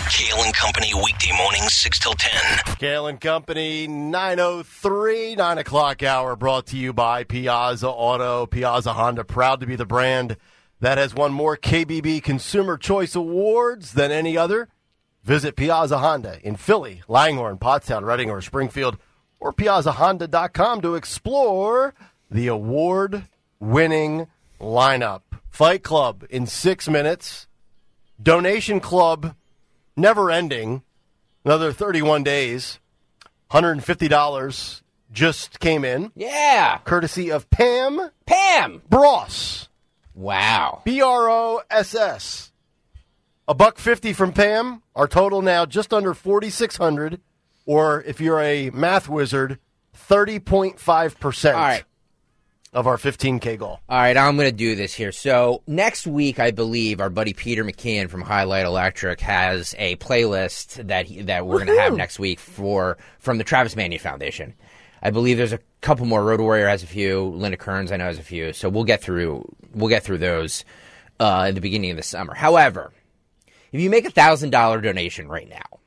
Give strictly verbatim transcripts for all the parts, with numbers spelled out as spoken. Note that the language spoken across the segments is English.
Kale and Company, weekday mornings, six till ten. Kale and Company, nine oh three, nine o'clock hour, brought to you by Piazza Auto. Piazza Honda, proud to be the brand that has won more K B B Consumer Choice Awards than any other. Visit Piazza Honda in Philly, Langhorne, Pottstown, Reading, or Springfield, or piazza honda dot com to explore the award-winning lineup. Fight Club in six minutes. Donation Club, never ending. Another thirty-one days. one hundred fifty dollars just came in. Yeah. Courtesy of Pam. Pam. Bross. Wow. B R O S S. A buck fifty from Pam. Our total now just under forty-six hundred. Or if you're a math wizard, thirty point five percent. All right. Of our fifteen K goal. All right, I'm going to do this here. So next week, I believe, our buddy Peter McKeon from Highlight Electric has a playlist that he, that we're going to have next week for from the Travis Mania Foundation. I believe there's a couple more. Road Warrior has a few. Linda Kearns, I know, has a few. So we'll get through we'll get through those uh, at the beginning of the summer. However, if you make a one thousand dollars donation right now,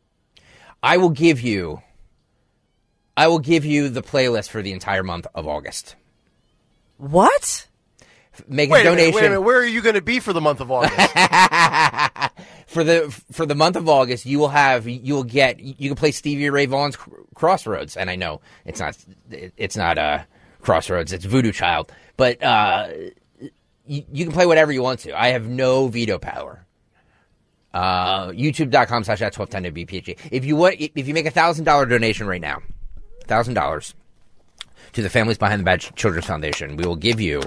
I will give you I will give you the playlist for the entire month of August. What? Make wait a donation. A minute, wait a minute. Where are you going to be for the month of August? for the for the month of August, you will have you will get you can play Stevie Ray Vaughan's Crossroads, and I know it's not it's not uh, Crossroads, it's Voodoo Child, but uh, you, you can play whatever you want to. I have no veto power. Uh, YouTube dot com slash at twelve ten to B P H G. If you want, if you make a thousand dollar donation right now, thousand dollars. to the Families Behind the Badge Children's Foundation, we will give you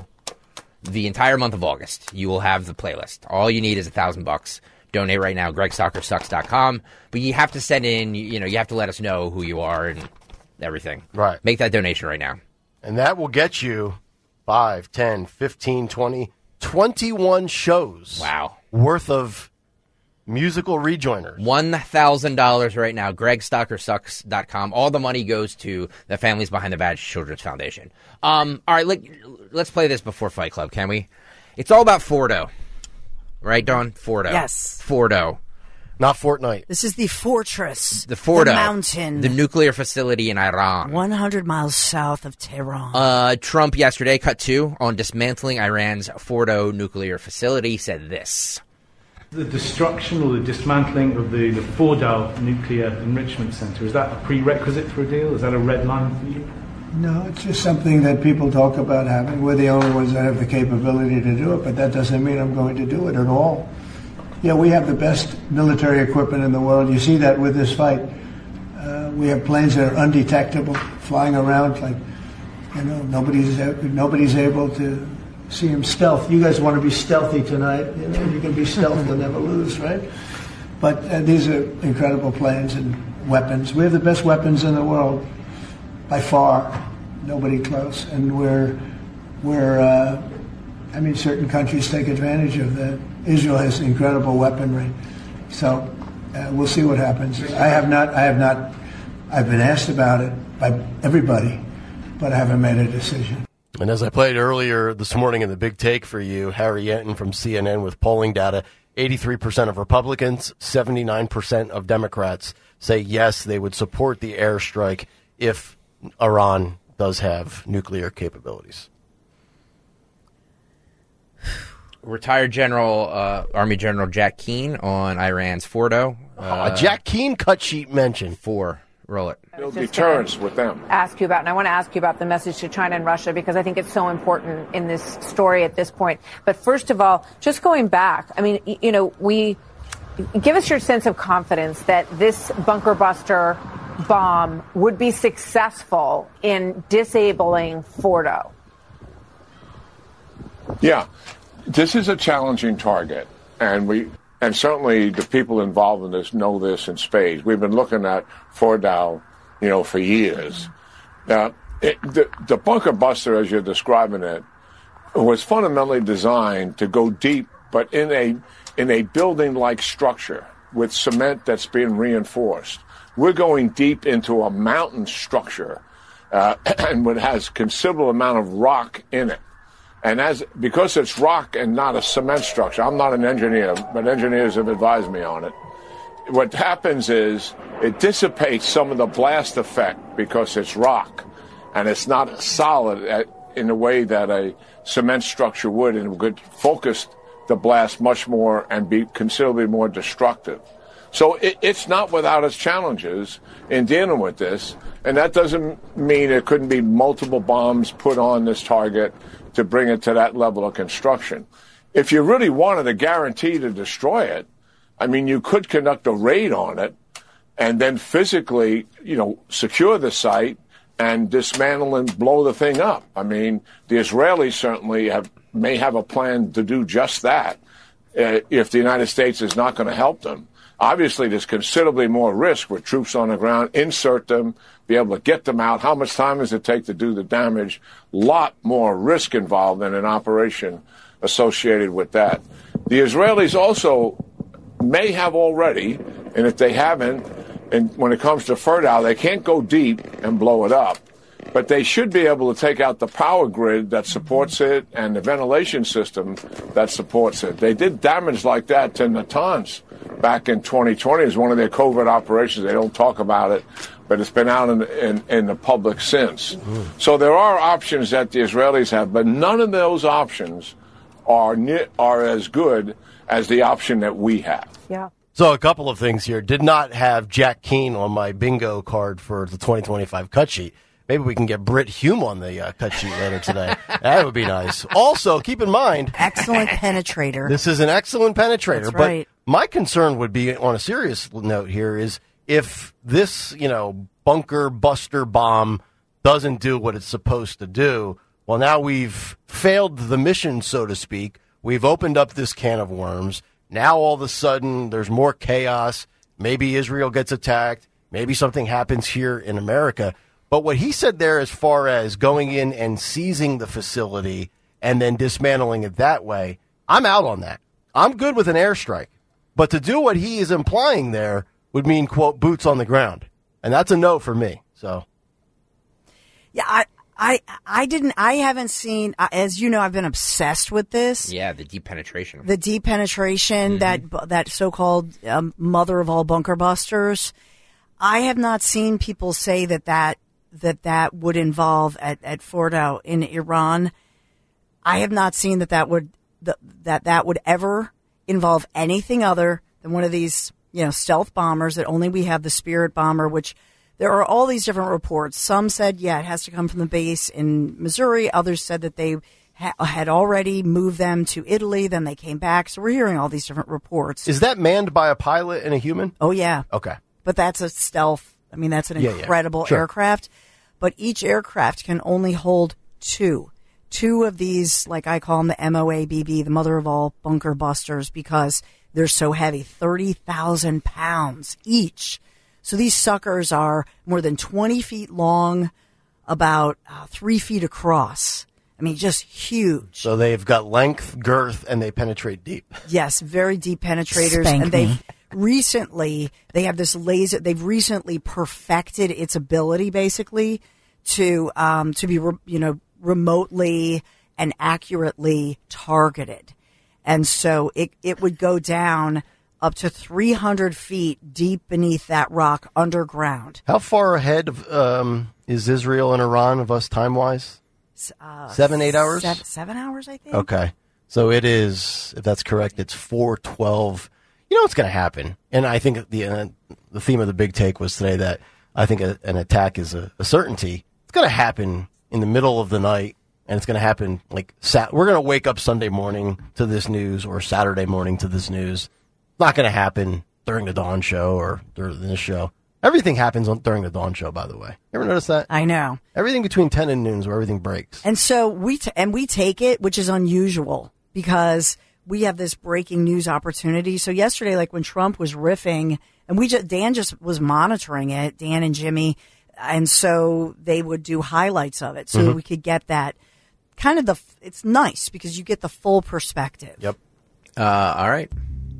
the entire month of August. You will have the playlist. All you need is a thousand bucks. Donate right now, greg stalker sucks dot com. But you have to send in, you know, you have to let us know who you are and everything. Right. Make that donation right now. And that will get you five, ten, fifteen, twenty, twenty-one shows. Wow. Worth of musical rejoiners. one thousand dollars right now, greg stalker sucks dot com. All the money goes to the Families Behind the Badge Children's Foundation. Um, all right, let, let's play this before Fight Club, can we? It's all about Fordo. Right, Dawn? Fordo. Yes. Fordo. Not Fortnite. This is the fortress. The Fordo. The mountain. The nuclear facility in Iran. one hundred miles south of Tehran. Uh, Trump yesterday, cut two, on dismantling Iran's Fordo nuclear facility, said this. The destruction or the dismantling of the, the Fordow Nuclear Enrichment Center, is that a prerequisite for a deal? Is that a red line for you? No, it's just something that people talk about having. We're the only ones that have the capability to do it, but that doesn't mean I'm going to do it at all. Yeah, we have the best military equipment in the world. You see that with this fight. Uh, we have planes that are undetectable, flying around like, you know, nobody's nobody's able to see them stealth. You guys want to be stealthy tonight. You know, you can be stealth, you'll never lose, right? But uh, these are incredible planes and weapons. We have the best weapons in the world, by far. Nobody close. And we're, we're uh, I mean, certain countries take advantage of that. Israel has incredible weaponry. So uh, we'll see what happens. I have not, I have not, I've been asked about it by everybody, but I haven't made a decision. And as I played earlier this morning in the big take for you, Harry Yenton from C N N with polling data, eighty-three percent of Republicans, seventy-nine percent of Democrats say yes, they would support the airstrike if Iran does have nuclear capabilities. Retired General, uh, Army General Jack Keane on Iran's Fordo. Uh, a Jack Keane cut sheet mention. Four. Roll it. No deterrence with them. Ask you about, and I want to ask you about the message to China and Russia because I think it's so important in this story at this point. But first of all, just going back, I mean, you know, we give us your sense of confidence that this bunker buster bomb would be successful in disabling Fordo. Yeah, this is a challenging target, and we. And certainly the people involved in this know this in spades. We've been looking at Fordow, you know, for years. Uh, it, the, the bunker buster, as you're describing it, was fundamentally designed to go deep, but in a in a building-like structure with cement that's being reinforced. We're going deep into a mountain structure, uh, and it has considerable amount of rock in it. And as because it's rock and not a cement structure, I'm not an engineer, but engineers have advised me on it. what happens is it dissipates some of the blast effect because it's rock, and it's not solid at, in the way that a cement structure would, and would focus the blast much more and be considerably more destructive. So it, it's not without its challenges in dealing with this, and that doesn't mean there couldn't be multiple bombs put on this target to bring it to that level of construction. If you really wanted a guarantee to destroy it, I mean, you could conduct a raid on it and then physically, you know, secure the site and dismantle and blow the thing up. I mean, the Israelis certainly have may have a plan to do just that uh, if the United States is not going to help them. Obviously, there's considerably more risk with troops on the ground, insert them, be able to get them out. How much time does it take to do the damage? Lot more risk involved in an operation associated with that. The Israelis also may have already, and if they haven't, and when it comes to Fordow, they can't go deep and blow it up, but they should be able to take out the power grid that supports it and the ventilation system that supports it. They did damage like that to Natanz back in twenty twenty. It was one of their covert operations. They don't talk about it, but it's been out in, in, in the public since. Mm-hmm. So there are options that the Israelis have, but none of those options are are as good as the option that we have. Yeah. So a couple of things here. Did not have Jack Keane on my bingo card for the twenty twenty-five cut sheet. Maybe we can get Britt Hume on the uh, cut sheet later today. That would be nice. Also, keep in mind, excellent penetrator. This is an excellent penetrator. That's but right. My concern would be, on a serious note here, is if this, you know, bunker buster bomb doesn't do what it's supposed to do, well, now we've failed the mission, so to speak. We've opened up this can of worms. Now all of a sudden there's more chaos. Maybe Israel gets attacked. Maybe something happens here in America. But what he said there, as far as going in and seizing the facility and then dismantling it that way, I'm out on that. I'm good with an airstrike. But to do what he is implying there would mean, quote, boots on the ground. And that's a no for me. So, yeah, I, I, I didn't, I haven't seen, as you know, I've been obsessed with this. Yeah, the deep penetration. The deep penetration, mm-hmm. that, that so-called um, mother of all bunker busters. I have not seen people say that that, that, that would involve at, at Fordow in Iran. I have not seen that that would, that, that that would ever involve anything other than one of these, you know, stealth bombers that only we have, the Spirit bomber, which there are all these different reports. Some said, yeah, it has to come from the base in Missouri. Others said that they ha- had already moved them to Italy. Then they came back. So we're hearing all these different reports. Is that manned by a pilot and a human? Oh, yeah. Okay. But that's a stealth. I mean, that's an yeah, incredible yeah. Sure. aircraft. But each aircraft can only hold two. Two of these, like I call them the M O A B B, the mother of all bunker busters, because they're so heavy, thirty thousand pounds each. So these suckers are more than twenty feet long, about uh, three feet across. I mean, just huge. So they've got length, girth, and they penetrate deep. Yes, very deep penetrators. Spank and they've me. recently, they have this laser, they've recently perfected its ability, basically, to, um, to be, you know, remotely and accurately targeted. And so it, it would go down up to three hundred feet deep beneath that rock underground. How far ahead of, um, is Israel and Iran of us time-wise? Uh, seven, eight hours? Seven, seven hours, I think. Okay. So it is, if that's correct, it's four twelve. You know what's going to happen? And I think the uh, the theme of the big take was today that I think a, an attack is a, a certainty. It's going to happen in the middle of the night, and it's going to happen like sat- we're going to wake up Sunday morning to this news or Saturday morning to this news. It's not going to happen during the Dawn show or during this show. Everything happens on, during the Dawn show, by the way. Ever notice that? I know. Everything between ten and noon is where everything breaks. And so we t- and we take it, which is unusual because we have this breaking news opportunity. So yesterday, like when Trump was riffing, and we just Dan just was monitoring it, Dan and Jimmy. And so they would do highlights of it so mm-hmm. we could get that kind of the, it's nice because you get the full perspective. Yep. Uh, all right.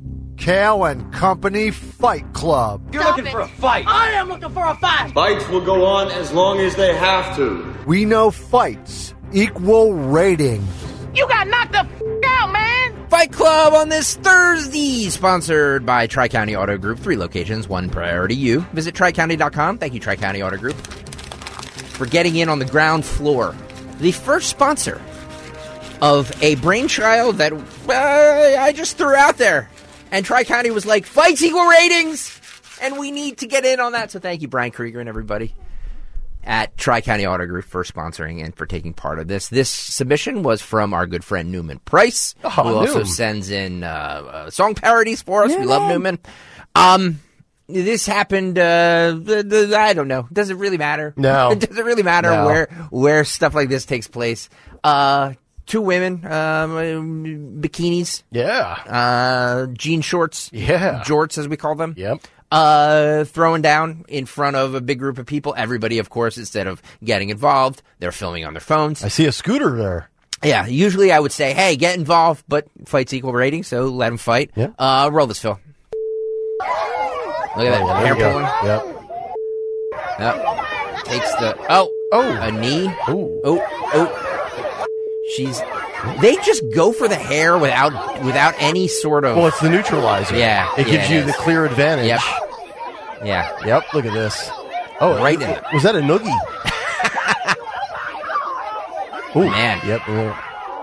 Kale and Company Fight Club. You're Stop looking it. for a fight. I am looking for a fight. Fights will go on as long as they have to. We know fights equal ratings. You got knocked the f*** out, man. Fight Fight Club on this Thursday, sponsored by Tri-County Auto Group. Three locations, one priority you. Visit tri county dot com. Thank you, Tri-County Auto Group, for getting in on the ground floor. The first sponsor of a brainchild that uh, I just threw out there. And Tri-County was like, fights equal ratings, and we need to get in on that. So thank you, Brian Krieger and everybody at Tri-County Auto Group for sponsoring and for taking part of this. This submission was from our good friend Newman Price, oh, who Newman. also sends in uh, uh, song parodies for us. Yeah, we love man. Newman. Um, this happened, uh, the, the, I don't know. Does it really matter? No. Does it really matter No. where where stuff like this takes place? Uh, two women, um, bikinis, Yeah. uh, jean shorts, Yeah. jorts as we call them. Yep. Uh, throwing down in front of a big group of people. Everybody, of course, instead of getting involved, they're filming on their phones. I see a scooter there. Yeah, usually I would say, hey, get involved, but fights equal rating, so let them fight. Yeah. Uh, roll this, Phil. Look at that, There hair you go. pulling. Yep. Yep. Takes the, oh, Oh. a knee. Ooh. Oh, oh. She's, they just go for the hair without without any sort of. Well, it's the neutralizer. Yeah, It yeah, gives it you is. the clear advantage. Yep. Yeah. Yep. Look at this. Oh, Right in it. Was that a noogie? Ooh. Man. Yep. yeah.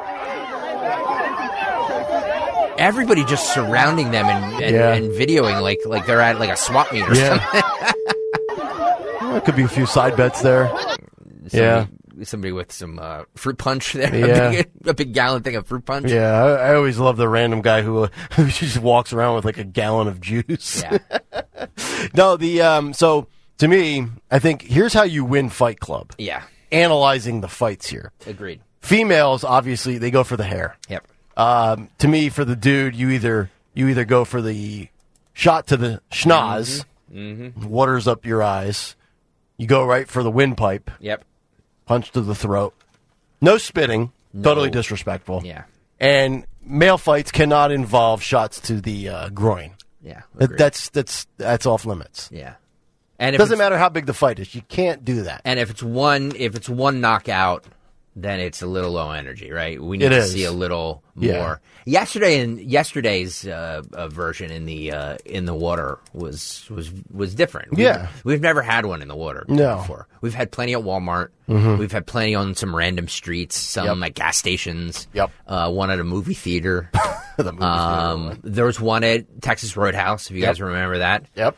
Everybody just surrounding them and, and, Yeah. and videoing like like they're at like a swap meet or Yeah. something. Well, could be a few side bets there. Yeah. Somebody, somebody with some uh, fruit punch there. Yeah. A, big, a big gallon thing of fruit punch. Yeah, I, I always love the random guy who, uh, who just walks around with like a gallon of juice. Yeah. No, the um. So to me, I think here's how you win Fight Club. Yeah. Analyzing the fights here. Agreed. Females, obviously, they go for the hair. Yep. Um, to me, for the dude, you either you either go for the shot to the schnoz, Mm-hmm. waters up your eyes. You go right for the windpipe, Yep. punch to the throat. No spitting, totally disrespectful. Yeah. And male fights cannot involve shots to the uh, groin. Yeah. That, agreed. that's that's that's off limits. yeah. And if Doesn't it's- matter how big the fight is, you can't do that. And if it's one, if it's one knockout, then it's a little low energy, right? We need It to is. see a little Yeah. more. Yesterday, in yesterday's uh, uh, version in the uh, in the water was was was different. We've, Yeah. we've never had one in the water No. before. We've had plenty at Walmart. Mhm. We've had plenty on some random streets, some Yep. at gas stations. Yep. Uh, one at a movie theater. The movie um, theater. there was one at Texas Roadhouse. If you Yep. guys remember that. Yep.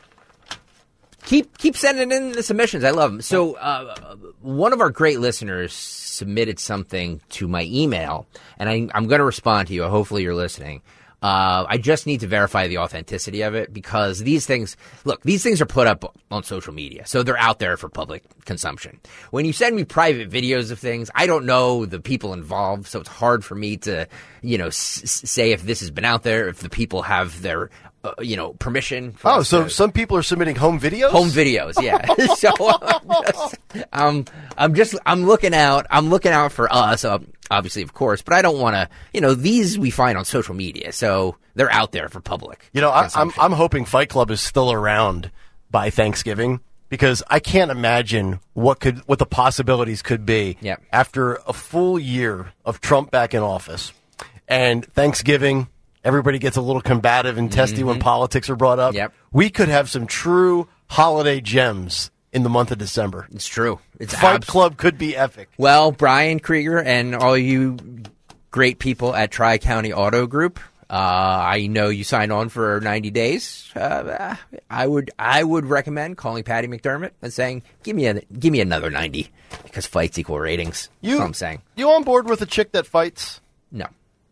Keep keep sending in the submissions. I love them. So uh, one of our great listeners submitted something to my email, and I, I'm going to respond to you. Hopefully you're listening. Uh, I just need to verify the authenticity of it because these things, look, these things are put up on social media, so they're out there for public consumption. When you send me private videos of things, I don't know the people involved, so it's hard for me to, you know, s- s- say if this has been out there, if the people have their, uh, you know, permission. for Oh, us so to- some people are submitting home videos? Home videos, yeah. so I'm just, um, I'm just, I'm looking out, I'm looking out for us, uh, obviously, of course, but I don't want to, you know, these we find on social media, so they're out there for public. You know, I, I'm consumption. I'm hoping Fight Club is still around by Thanksgiving because I can't imagine what could what the possibilities could be Yep. after a full year of Trump back in office and Thanksgiving. Everybody gets a little combative and testy when politics are brought up. Yep. We could have some true holiday gems in the month of December. It's true. It's Fight abs- Club could be epic. Well, Brian Krieger and all you great people at Tri-County Auto Group, uh, I know you signed on for ninety days. Uh, I would, I would recommend calling Patty McDermott and saying, "Give me a, give me another ninety," because fights equal ratings. You, That's what I'm saying. You on board with a chick that fights? No,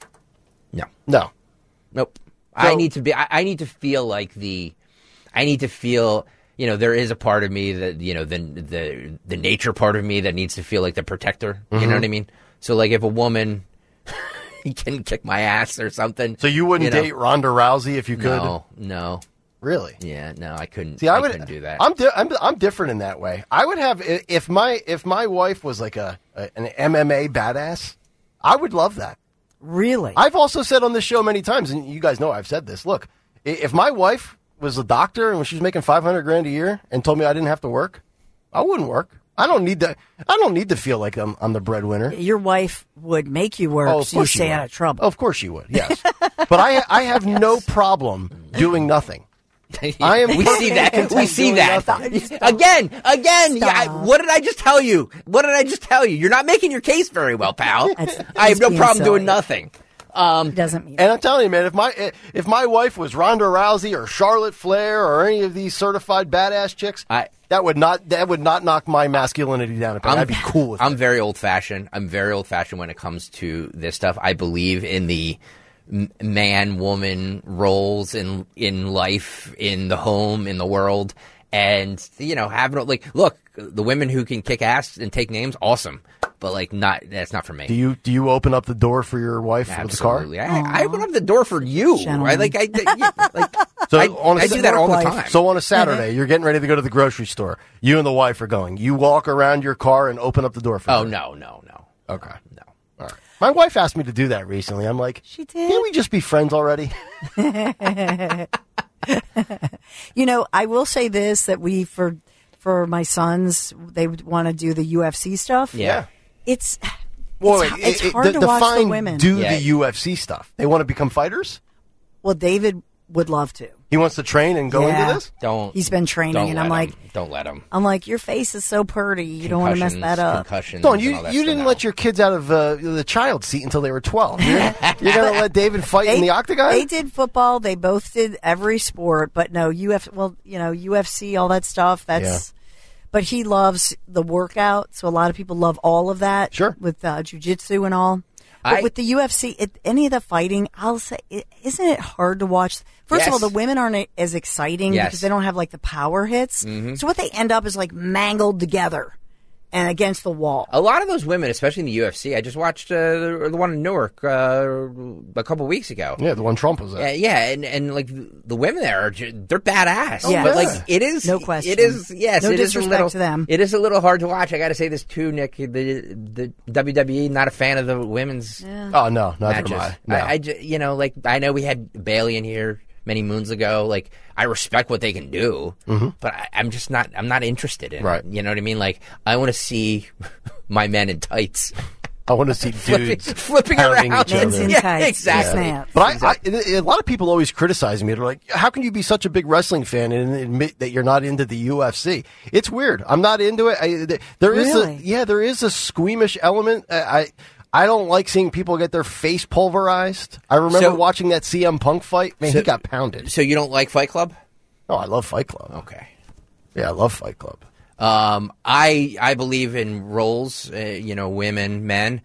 no, No. nope. I So- need to be. I, I need to feel like the. I need to feel. You know, there is a part of me that, you know, the the the nature part of me that needs to feel like the protector. You know what I mean? So, like, if a woman can kick my ass or something. So you wouldn't know, date Ronda Rousey if you could? No, no. Really? Yeah, no, I couldn't. See, I, I, would couldn't do that. I'm, di- I'm I'm different in that way. I would have i- if my if my wife was like a, a an M M A badass, I would love that. Really? I've also said on this show many times, and you guys know I've said this. Look, i- if my wife was a doctor and she was making five hundred grand a year and told me I didn't have to work, I wouldn't work. I don't need to. I don't need to feel like I'm, I'm the breadwinner. Your wife would make you work Oh, of so you course she stay would. out of trouble. Of course you would. Yes, but I I have no problem doing nothing. I am We see that. content We see doing that nothing. again. Again. Yeah, I, Stop. what did I just tell you? What did I just tell you? You're not making your case very well, pal. That's- I have he's no being problem doing silly. nothing. Um, It doesn't mean And I'm telling you, man, if my if my wife was Ronda Rousey or Charlotte Flair or any of these certified badass chicks, I- that would not that would not knock my masculinity down a peg. I'm, I'd be cool with I'm it. very old fashioned. I'm very old fashioned when it comes to this stuff. I believe in the m- man woman roles in in life, in the home, in the world, and you know, having like look, the women who can kick ass and take names, awesome. But like, not that's not for me. Do you do you open up the door for your wife with the car? Absolutely, I, I open up the door for you. Gentleman. I like I yeah, like So I, on a I Sa- do that all the work time. life. So on a Saturday, you're getting ready to go to the grocery store. You and the wife are going. You walk around your car and open up the door for oh her. no, no, no. Okay. No. All right. My wife asked me to do that recently. I'm like, She did? Can't we just be friends already? You know, I will say this, that we, for for my sons, they would want to do the U F C stuff. Yeah. It's, Well, it's, wait, it's it- hard it- to the- watch the define women. do Yeah. the U F C stuff. They want to become fighters? Well, David would love to. He wants to train and go Yeah. into this? Don't. He's been training, don't and let I'm like, him. don't let him. I'm like, your face is so pretty. You don't want to mess that up. Concussions. Don, and you, all that you stuff. didn't No. let your kids out of uh, the child seat until they were twelve. You're, you're going to let David fight in the octagon? They did football. They both did every sport, but no U F. Well, you know, U F C, all that stuff. That's. But he loves the workout, so a lot of people love all of that. Sure. With uh, jujitsu and all. But I- with the U F C, it, any of the fighting, I'll say, it, isn't it hard to watch? First of all, Yes. the women aren't as exciting Yes. because they don't have like the power hits. Mm-hmm. So what they end up is like mangled together and against the wall. A lot of those women, especially in the U F C, I just watched uh, the, the one in Newark uh, a couple weeks ago. Yeah, the one Trump was at. Yeah, yeah, and, and like the women there, are ju- they're badass. Yeah. But like it is, No question. It is, yes, No it is a disrespect little. to them. It is a little hard to watch. I got to say this too, Nick. The the W W E, not a fan of the women's Oh, no, neither matches. am I. No. I, I ju- you know, like I know we had Bailey in here many moons ago. Like I respect what they can do, but I, I'm just not. I'm not interested in. Mm-hmm. Right. It, you know what I mean? Like I want to see my men in tights. I want to see dudes flipping pounding around. each Men's other. in Yeah, tights. exactly. Snap. But I, I, a lot of people always criticize me. They're like, "How can you be such a big wrestling fan and admit that you're not into the U F C?" It's weird. I'm not into it. I, there is Really? a yeah, there is a squeamish element. I, I I don't like seeing people get their face pulverized. I remember So- watching that C M Punk fight. Man, So- he got pounded. So you don't like Fight Club? Oh, I love Fight Club. Okay. Yeah, I love Fight Club. Um, I I believe in roles, uh, you know, women, men.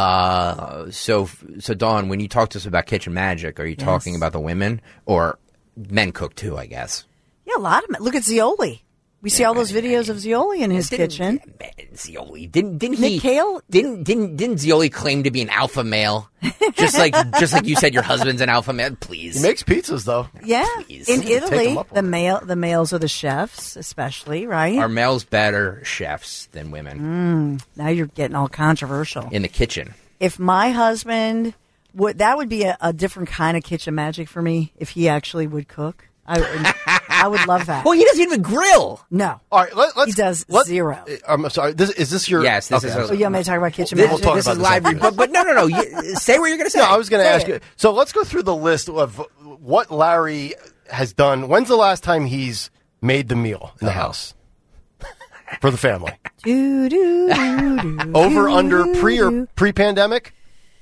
Uh, so so Dawn, when you talk to us about kitchen magic, are you talking about the women or men cook too? I guess. Yeah, a lot of men. Look at Zioli. We see all those videos of Zioli in his Didn't- kitchen. Man, Zioli didn't didn't he? Nick Cale? Didn't didn't didn't Zioli claim to be an alpha male? Just like just like you said, your husband's an alpha male. Please. He makes pizzas though. Yeah, Please. in Take Italy, him up on the it. male the males are the chefs, especially right. Are males better chefs than women Now you're getting all controversial. in the kitchen? If my husband would, that would be a, a different kind of kitchen magic for me. If he actually would cook, I would, I would love that. Well, he doesn't even grill. No, All right, let, let's. He does let- zero. I'm sorry. This, is this your? Yes, this okay, is I'm a- oh, you want me to talk about kitchen This, magic? talk this about is this live, after but, but no, no, no. You, say what you're going to say. No, I was going to Say ask it. you. So let's go through the list of what Larry has done. When's the last time he's made the meal in the house for the family? Do, do, do, do, Over, do, under, do, pre, or do. pre-pandemic?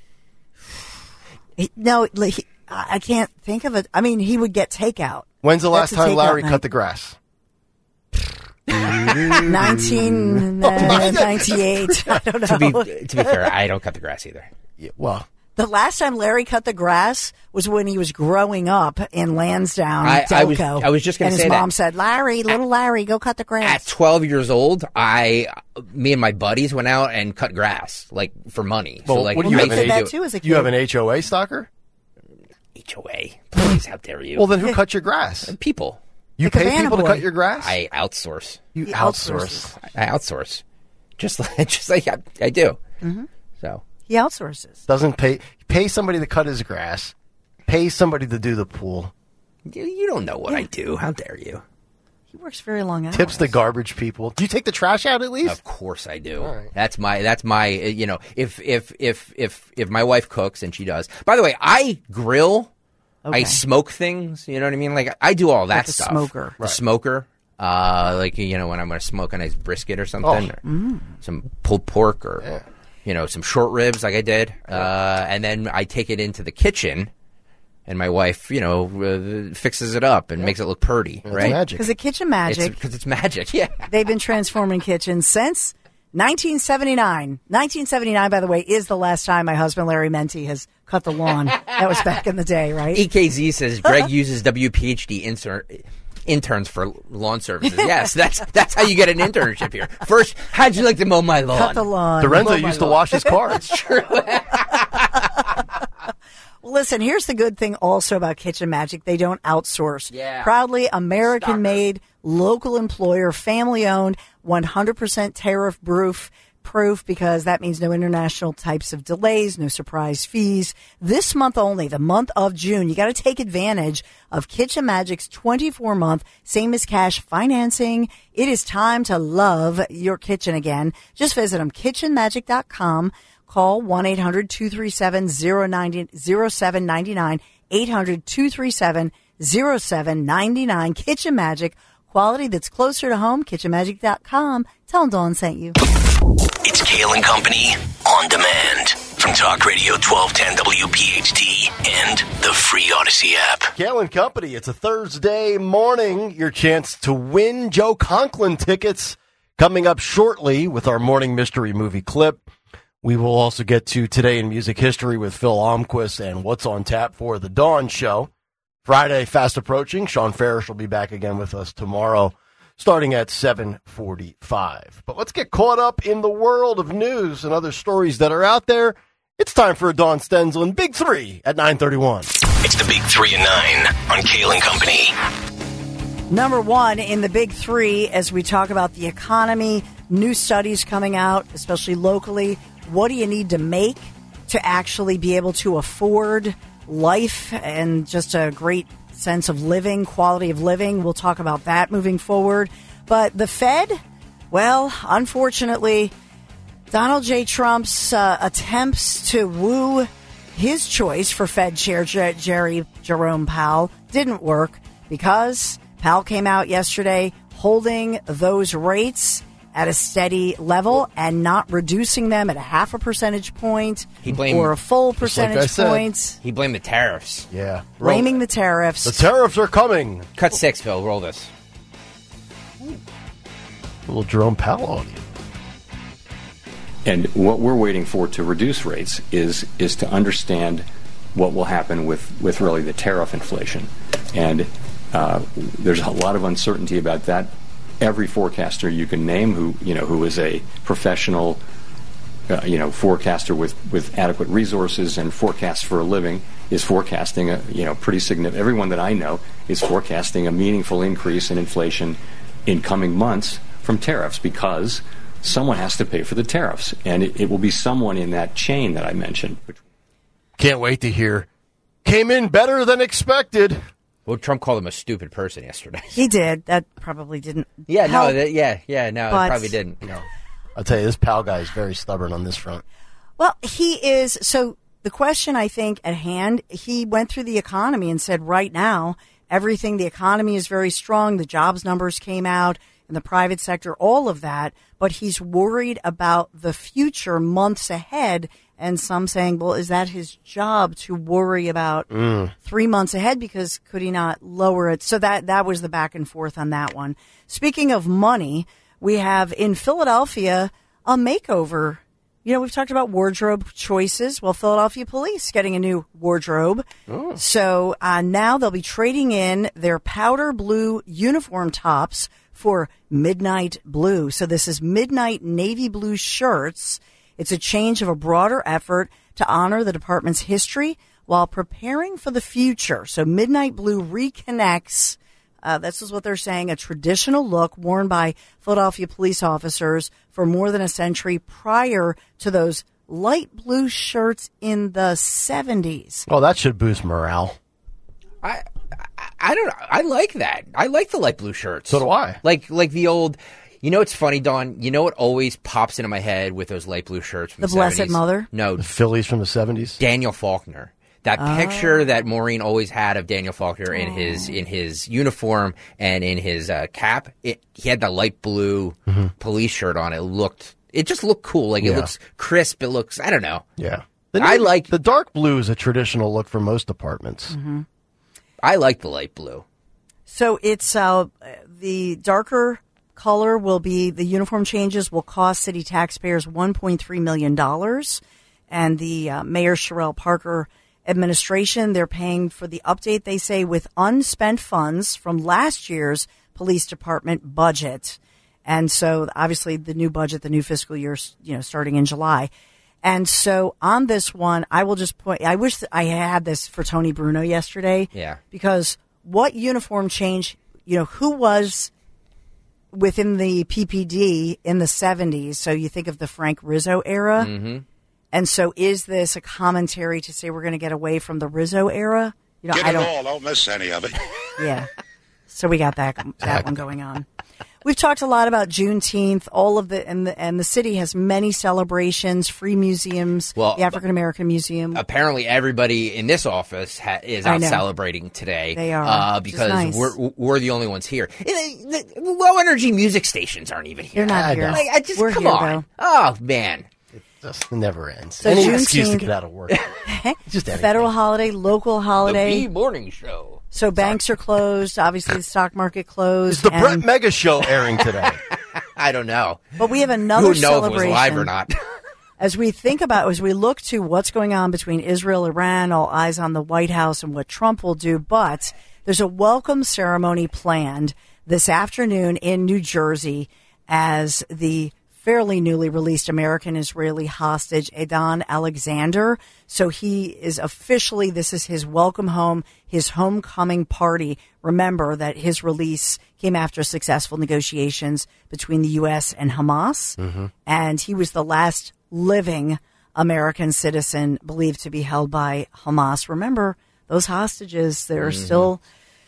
He- No, like, he, I I can't think of it. I mean, he would get takeout. When's the last That's a time takeout Larry night. cut the grass? nineteen ninety-eight. I don't know. to be to be fair, I don't cut the grass either. Yeah, well, The last time Larry cut the grass was when he was growing up in Lansdowne, I- I was- Delco. I was just gonna and say his that. mom said, "Larry, little Larry, go cut the At grass." twelve years old, I, me and my buddies went out and cut grass, like for money. so well, like, what do you I have did an that H- too as a kid. You have an H O A stalker? H O A? Please, how dare you? Well, then who cut your grass? people. You The pay Cabana people to Boy. cut your grass? I outsource. you He outsource. outsources. I outsource, just like just like I, I do. Mm-hmm. So He outsources. Doesn't pay pay somebody to cut his grass. Pay somebody to do the pool. you, you don't know what I do. How dare you? He works very long hours. Tips the garbage people. Do you take the trash out at least? Of course I do. Right. That's my that's my uh, you know if if if if if my wife cooks, and she does. By the way, I grill, Okay. I smoke things. You know what I mean? Like I do all that Like a stuff. smoker. The smoker. Uh, like you know when I'm going to smoke a nice brisket or something, Oh. or Mm. some pulled pork, or Yeah. you know some short ribs, like I did, uh, and then I take it into the kitchen. And my wife, you know, uh, fixes it up and makes it look pretty, It's right? magic. Because the Kitchen Magic, Because it's, it's magic, yeah. they've been transforming kitchens since nineteen seventy-nine. nineteen seventy-nine, by the way, is the last time my husband, Larry Menti, has cut the lawn. That was back in the day, right? E K Z says Greg uses W P H D insert, interns for lawn services. Yes, that's that's how you get an internship here. First, how'd you like to mow my lawn? Cut the lawn. Lorenzo Mow my used to lawn. wash his car. It's true. Well, listen, here's the good thing also about Kitchen Magic. They don't outsource. Yeah. Proudly American-made, local employer, family-owned, one hundred percent tariff-proof, proof because that means no international types of delays, no surprise fees. This month only, the month of June, you got to take advantage of Kitchen Magic's twenty-four month same as cash financing. It is time to love your kitchen again. Just visit them, kitchen magic dot com. Call one eight hundred two three seven zero seven nine nine, eight hundred two three seven zero seven nine nine. Kitchen Magic, quality that's closer to home, kitchen magic dot com. Tell them Dawn sent you. It's Kale and Company on demand from Talk Radio twelve ten W P H T and the free Odyssey app. Kale and Company, it's a Thursday morning. Your chance to win Joe Conklin tickets coming up shortly with our morning mystery movie clip. We will also get to Today in Music History with Phil Almquist and what's on tap for the Dawn Show. Friday, fast approaching. Sean Farish will be back again with us tomorrow, starting at seven forty-five. But let's get caught up in the world of news and other stories that are out there. It's time for a Dawn Stenzel Big Three at nine thirty-one. It's the Big Three and Nine on Kale and Company. Number one in the Big Three, as we talk about the economy, new studies coming out, especially locally. What do you need to make to actually be able to afford life and just a great sense of living, quality of living? We'll talk about that moving forward. But the Fed, well, unfortunately, Donald J. Trump's uh, attempts to woo his choice for Fed Chair J- Jerry Jerome Powell didn't work because Powell came out yesterday holding those rates at a steady level and not reducing them at a half a percentage point He blamed- or a full like I percentage said. point. He blamed the tariffs. Yeah. Blaming the tariffs. The tariffs are coming. Cut six, Phil. Roll this. A little Jerome Powell on you. And what we're waiting for to reduce rates is is to understand what will happen with, with really the tariff inflation. And uh, there's a lot of uncertainty about that. Every forecaster you can name who, you know, who is a professional, uh, you know, forecaster with, with adequate resources and forecasts for a living is forecasting a, you know, pretty significant, everyone that I know is forecasting a meaningful increase in inflation in coming months from tariffs because someone has to pay for the tariffs. And it, it will be someone in that chain that I mentioned. Can't wait to hear. Came in better than expected. Well, Trump called him a stupid person yesterday. He did. That probably didn't. Yeah, help. no, that, yeah, yeah, no, But- it probably didn't. No. I'll tell you, this Powell guy is very stubborn on this front. Well, he is. So the question I think at hand, he went through the economy and said right now, everything, the economy is very strong. The jobs numbers came out in the private sector, all of that. But he's worried about the future months ahead. And some saying, well, is that his job to worry about Mm. three months ahead? Because could he not lower it? So that, that was the back and forth on that one. Speaking of money, we have in Philadelphia a makeover. You know, we've talked about wardrobe choices. Well, Philadelphia police getting a new wardrobe. Oh. So uh, now they'll be trading in their powder blue uniform tops for midnight blue. So this is midnight navy blue shirts. It's a change of a broader effort to honor the department's history while preparing for the future. So midnight blue reconnects. Uh, this is what they're saying, a traditional look worn by Philadelphia police officers for more than a century prior to those light blue shirts in the seventies. Well, that should boost morale. I, I don't know. I like that. I like the light blue shirts. So do I. Like like the old. You know, it's funny, Dawn. You know what always pops into my head with those light blue shirts from The the, Blessed seventies? Mother? No, The Phillies from the seventies. Daniel Faulkner. That Oh. picture that Maureen always had of Daniel Faulkner in his in his uniform and in his uh, cap. It, he had the light blue police shirt on. It looked. It just looked cool. Like it Yeah. looks crisp. It looks. I don't know. Yeah. I navy- like- the dark blue is a traditional look for most apartments. Mm-hmm. I like the light blue. So it's uh, the darker color will be the uniform changes will cost city taxpayers one point three million dollars, and the uh, Mayor Sherelle Parker administration, they're paying for the update, they say, with unspent funds from last year's police department budget. And so obviously the new budget, the new fiscal year, you know, starting in July. And so on this one, I will just point, I wish that I had this for Tony Bruno yesterday. Yeah. Because what uniform change, you know, who was within the P P D in the seventies? So you think of the Frank Rizzo era. Mm-hmm. And so is this a commentary to say we're going to get away from the Rizzo era? You know, Get I it don't, all. Don't miss any of it. yeah. So we got that that one going on. We've talked a lot about Juneteenth. All of the and the and the city has many celebrations, free museums. Well, the African American Museum. Apparently, everybody in this office ha- is I out know. celebrating today. They are, uh, which is because nice. we're we're the only ones here. And the, the low energy music stations aren't even here. They're not I here. know. Like, I just We're come here, on. though. Oh man. Just never ends. So Any Juneteenth- excuse to get out of work. Just anything. Federal holiday, local holiday. The B Morning Show. So banks are closed. Obviously, the stock market closed. Is the Brett and- Mega Show airing today? I don't know. But we have another Who knows if it was celebration. live or not? As we think about, as we look to what's going on between Israel, Iran, all eyes on the White House and what Trump will do, but there's a welcome ceremony planned this afternoon in New Jersey as the fairly newly released American-Israeli hostage, Edan Alexander. So he is officially, this is his welcome home, his homecoming party. Remember that his release came after successful negotiations between the U S and Hamas. Mm-hmm. And he was the last living American citizen believed to be held by Hamas. Remember, those hostages, they're Mm-hmm. still...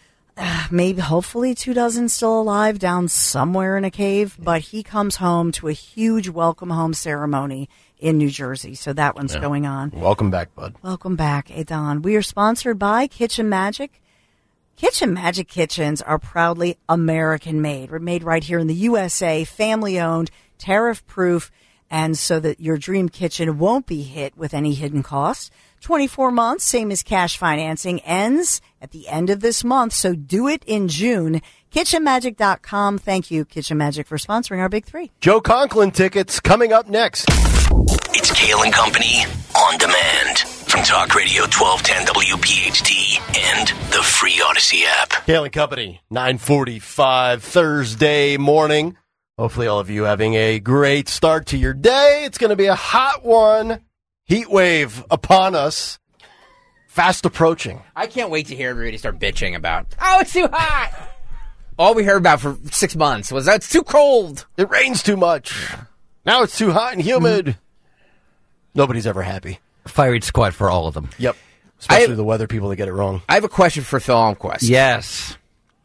Uh, maybe, hopefully, two dozen still alive down somewhere in a cave. But he comes home to a huge welcome home ceremony in New Jersey. So that one's Yeah. going on. Welcome back, bud. Welcome back, Edan. We are sponsored by Kitchen Magic. Kitchen Magic kitchens are proudly American made. We're made right here in the U S A, family owned, tariff proof, and so that your dream kitchen won't be hit with any hidden costs. twenty-four months, same as cash financing, ends at the end of this month. So do it in June. kitchen magic dot com. Thank you, Kitchen Magic, for sponsoring our big three. Joe Conklin tickets coming up next. It's Kale and Company on demand from Talk Radio twelve ten W P H T and the free Odyssey app. Kale and Company, nine forty-five Thursday morning. Hopefully all of you having a great start to your day. It's going to be a hot one. Heat wave upon us. Fast approaching. I can't wait to hear everybody start bitching about, oh, it's too hot. All we heard about for six months was that it's too cold. It rains too much. Now it's too hot and humid. Nobody's ever happy. Firing squad for all of them. Yep. Especially I- the weather people that get it wrong. I have a question for Phil Almquist. Yes.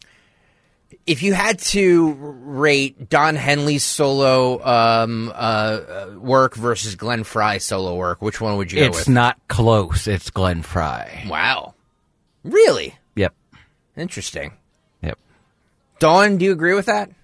If you had to rate Don Henley's solo um, uh, work versus Glenn Frey's solo work, which one would you go It's with? not close. It's Glenn Frey. Wow. Really? Yep. Interesting. Yep. Dawn, do you agree with that?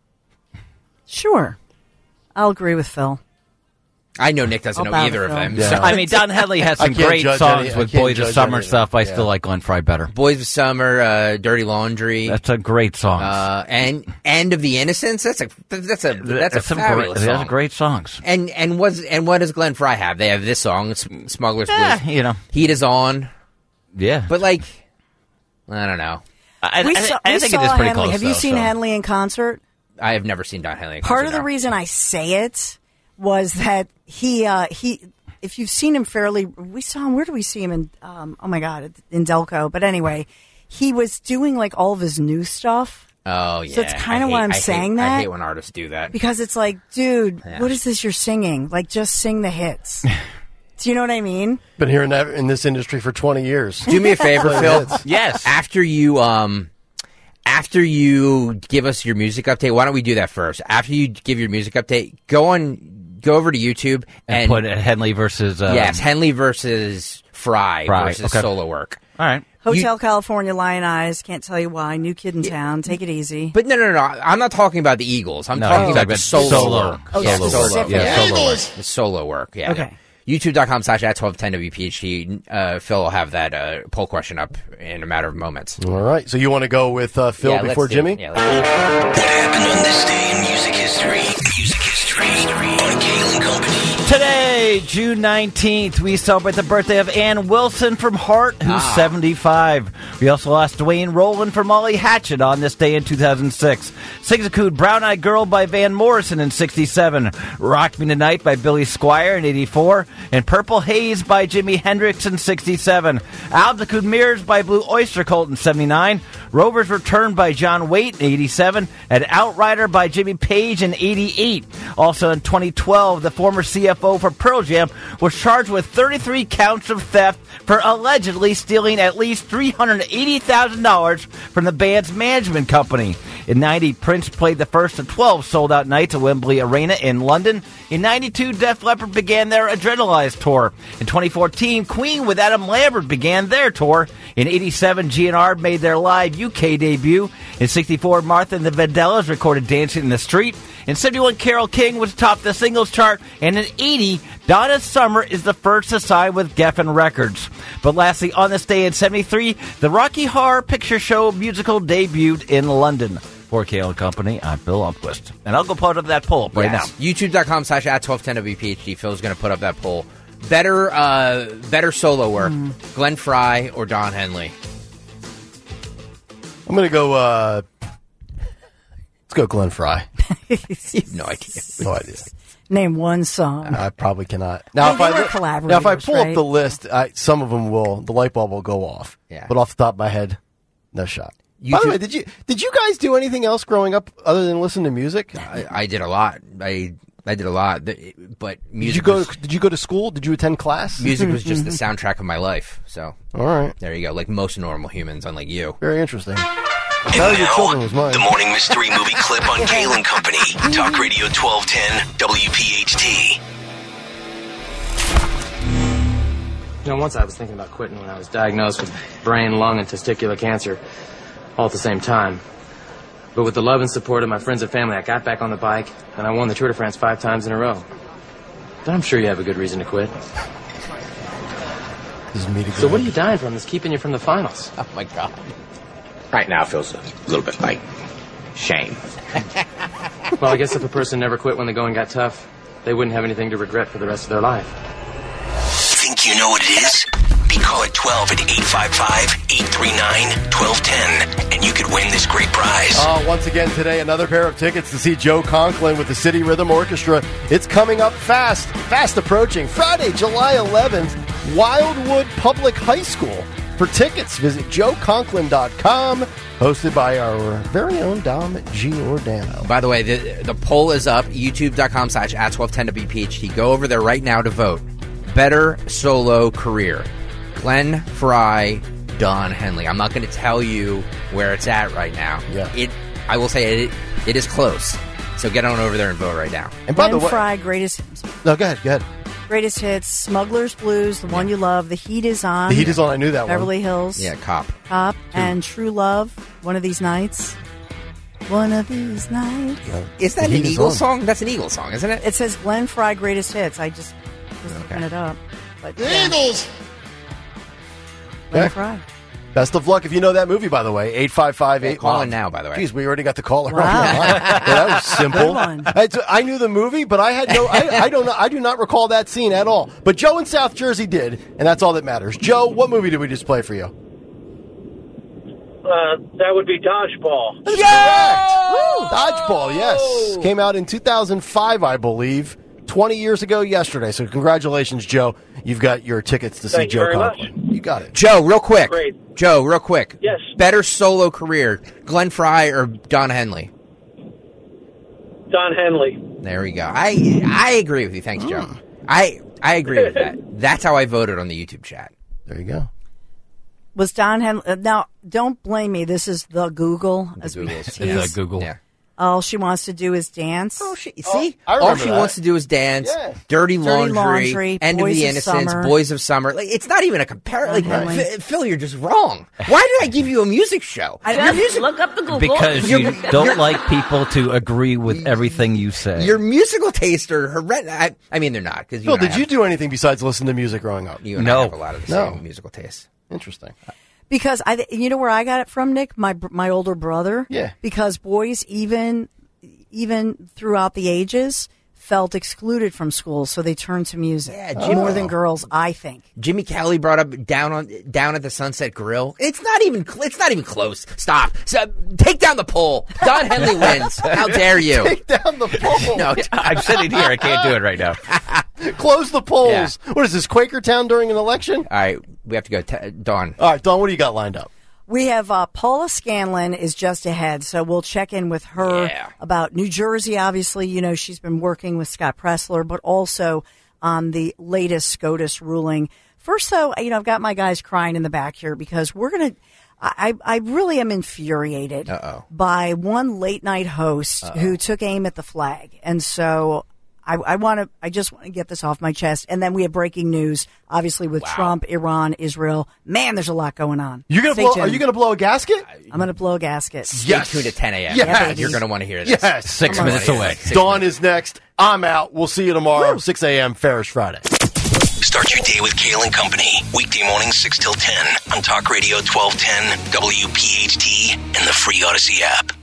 Sure. I'll agree with Phil. I know Nick doesn't I'll know bow either to of Phil. them. Yeah. So. I mean, Don Henley has I some can't great judge songs any- I with can't Boys of judge Summer anything. stuff. I Yeah. still like Glenn Frey better. Boys of Summer, uh, Dirty Laundry, That's a great song. uh, and End of the Innocence. That's a that's a that's a some fabulous great, song. Those are great songs. And and was and what does Glenn Frey have? They have this song, S- Smuggler's Eh, Blues. you know. Heat is on, Yeah. but like, I don't know. I, We I, saw, I we think saw it is pretty Henley. close. Have you though, seen so. Henley in concert? I have never seen Don Henley. in Part concert, of the no. reason I say it was that he uh, he. If you've seen him fairly, we saw him. Where do we see him in? Um, oh my God, in Delco. But anyway, he was doing like all of his new stuff Oh yeah. So it's kinda I why hate- I'm I hate- saying I that. hate when artists do that. because it's like, dude, Yeah. what is this you're singing? Like, just sing the hits. Do you know what I mean? Been here in, that, in this industry for twenty years. Do me a favor, Phil. Yes. After you um, after you give us your music update, why don't we do that first? After you give your music update, go on, go over to YouTube and, and put Henley versus um, yes, Henley versus Fry, Fry. versus Okay. Solo Work. All right. Hotel California, Lion Eyes. Can't tell you why. New kid in town. Take it easy. But no, no, no. I'm not talking about the Eagles. I'm No, talking he's about talking the about solo, solo. work. Oh, yeah, solo. solo. Yeah. Yeah, solo work. The solo work. Yeah. Okay. YouTube.com slash at twelve ten W P H T. Uh, Phil will have that uh, poll question up in a matter of moments. All right. So you want to go with uh, Phil Yeah, before let's do Jimmy? it. Yeah, let's do it. What happened on this day in music history? Music history on Kale and Company. Today, June nineteenth, we celebrate the birthday of Ann Wilson from Heart, who's Ah. seventy-five. We also lost Dwayne Rowland from Molly Hatchet on this day in two thousand six. Sixacood Brown Eyed Girl by Van Morrison in sixty-seven. Rock Me Tonight by Billy Squier in eighty-four. And Purple Haze by Jimi Hendrix in sixty-seven. Altitude Mirrors by Blue Oyster Cult in seventy-nine. Rover's Return by John Waite in eighty-seven. And Outrider by Jimmy Page in eighty-eight. Also in twenty twelve, the former C F O for Pearl Jam was charged with thirty-three counts of theft for allegedly stealing at least three hundred eighty thousand dollars from the band's management company. In ninety, Prince played the first of twelve sold-out nights at Wembley Arena in London. In ninety-two, Def Leppard began their Adrenalize tour. In twenty fourteen, Queen with Adam Lambert began their tour. In eighty-seven, G N R made their live U K debut. In sixty-four, Martha and the Vandellas recorded Dancing in the Street. In seventy-one, Carole King was top the singles chart. And in eighty, Donna Summer is the first to sign with Geffen Records. But lastly, on this day in seventy-three, the Rocky Horror Picture Show musical debuted in London. For Kale and Company, I'm Bill Upquist. And I'll go put up that poll up right Yes. now. YouTube.com slash at twelve ten W P H T. Phil's going to put up that poll. Better, uh, better solo work, Mm. Glenn Fry or Don Henley? I'm going to go, uh, let's go Glenn Fry. You have no idea. No idea. Name one song. I probably cannot. Now, Well, if I they were look- now, if I collaborators, pull right? up the list, I, some of them will. The light bulb will go off. Yeah. But off the top of my head, no shot. YouTube- By the way, did you did you guys do anything else growing up other than listen to music? I, I did a lot. I I did a lot. Th- But music Did you go? was, Did you go to school? Did you attend class? music was just the soundtrack of my life. So All right. there you go. Like most normal humans, unlike you. Very interesting. And None of your now, children was mine. the morning mystery movie clip on Kale and Company. Talk Radio twelve ten W P H T. You know, once I was thinking about quitting when I was diagnosed with brain, lung, and testicular cancer all at the same time. But with the love and support of my friends and family, I got back on the bike, and I won the Tour de France five times in a row. But I'm sure you have a good reason to quit. This is me to So what are you dying from that's keeping you from the finals? Oh, my God. Right now feels a little bit like shame. Well, I guess if a person never quit when the going got tough, they wouldn't have anything to regret for the rest of their life. Think you know what it is? Be call at twelve at eight five five, eight three nine, one two one zero, and you could win this great prize. Uh, once again today, another pair of tickets to see Joe Conklin with the City Rhythm Orchestra. It's coming up fast, fast approaching. Friday, July eleventh, Wildwood Public High School. For tickets, visit joe conklin dot com, hosted by our very own Dom Giordano. By the way, the, the poll is up. YouTube.com slash at twelve ten W P H T. Go over there right now to vote. Better solo career. Glenn Fry, Don Henley. I'm not going to tell you where it's at right now. Yeah. It. I will say it. It is close. So get on over there and vote right now. And by Glenn the way, Fry, greatest no, go ahead, go ahead. greatest hits, Smuggler's Blues, the one you love, The Heat Is On. The Heat Is On, I knew that one. Beverly Hills. Yeah, Cop. Cop, and True Love, One of These Nights. One of These Nights. Is that The an Heat Is Eagles On. song? That's an Eagles song, isn't it? It says Glenn Fry greatest hits. I just was looking it up. But yeah. Eagles! Glenn Okay. Fry. Best of luck if you know that movie, by the way. eight five five eight. Call in now, by the way. Jeez, we already got the caller. Wow. Yeah, that was simple. Good one. I, I knew the movie, but I had no. I, I don't know. I do not recall that scene at all. But Joe in South Jersey did, and that's all that matters. Joe, what movie did we just play for you? Uh, that would be Dodgeball. That's correct. Dodgeball, yes, came out in two thousand five, I believe, twenty years ago yesterday. So congratulations, Joe. You've got your tickets to see Thank you Joe very Conklin. You got it. Joe, real quick. Great. Joe, real quick. Yes. Better solo career, Glenn Fry or Don Henley? Don Henley. There we go. I I agree with you. Thanks, Joe. I I agree with that. That's how I voted on the YouTube chat. There you go. Was Don Henley... Uh, now, don't blame me. This is the Google. The as we Googles. tease. The Google. Yeah. All she wants to do is dance. Oh, she, see? I All remember she that. wants to do is dance. Yeah. Dirty, Dirty laundry, Laundry, End Boys of the of Innocents, Summer. Boys of Summer. Like, it's not even a comparison. Like, Henley. F- Phil, you're just wrong. Why did I give you a music show? Just music- look up the Google. Because you don't like people to agree with everything you say. Your musical tastes are horrendous. I, I mean, they're not. Because Phil, did you do anything besides listen to music growing up? You and No. I have a lot of the No. same musical tastes. Interesting. Because I, you know where I got it from, Nick? My my older brother. Yeah. Because boys, even even throughout the ages, felt excluded from school, so they turned to music. Yeah, Jim- more than girls, I think. Jimmy Cowley brought up down on down at the Sunset Grill. It's not even cl- it's not even close. Stop. So, take down the poll. Don Henley wins. How dare you? Take down the poll. No, I'm sitting here. I can't do it right now. Close the polls. What is this, Quakertown during an election? All right, we have to go. T- Dawn. All right, Dawn, what do you got lined up? We have uh, Paula Scanlon is just ahead, so we'll check in with her Yeah. about New Jersey. Obviously, you know, she's been working with Scott Pressler, but also on the latest SCOTUS ruling. First, though, you know, I've got my guys crying in the back here because we're going to I, I really am infuriated Uh-oh. by one late night host Uh-oh. who took aim at the flag. And so I, I want to, I just want to get this off my chest. And then we have breaking news, obviously with Trump, Iran, Israel. Man, there's a lot going on. You're gonna Stay blow, tuned. are you going to blow a gasket? I'm going to blow a gasket. Stay tuned at ten a.m. Yes. Yeah, you're going to want to hear this. Yes. Six Come on. minutes away. Six Dawn minutes. is next. I'm out. We'll see you tomorrow, six a.m. Ferris Friday. Start your day with Kale and Company. Weekday mornings six till ten on Talk Radio twelve ten, W P H T, and the free Odyssey app.